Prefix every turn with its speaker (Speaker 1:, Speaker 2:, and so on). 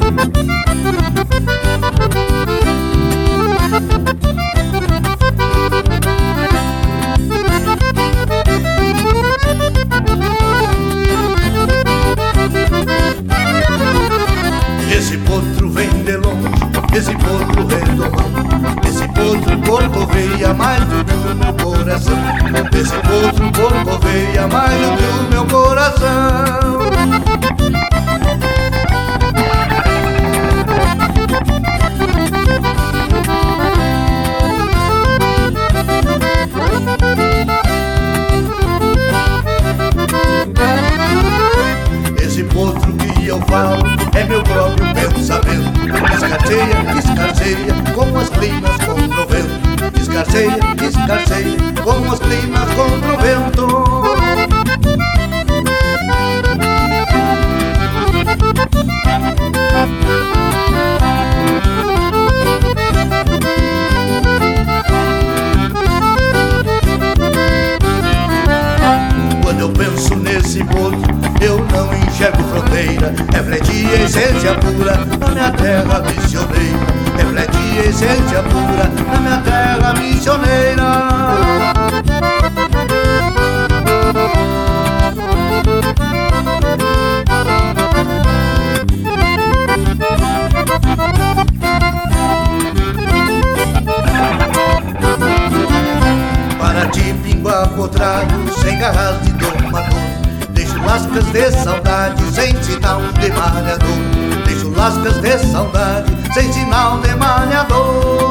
Speaker 1: Esse potro vem de longe, esse potro redomão, esse potro corcoveia mais do que o meu coração. Esse potro corcoveia mais do que o meu coração. Esse potro que eu falo é meu próprio pensamento. Escarceia, escarceia, como as climas contra o vento. Escarceia, escarceia, como as climas contra o vento. Quando eu penso nesse potro, eu não enxergo fronteira. Reflete a essência pura na minha terra missioneira. Reflete a essência pura na minha terra missioneira. Para ti, pingo apotrado, sem garras de domador, deixo lascas de saudade sem sinal de malhador. Deixo lascas de saudade sem sinal de malhador.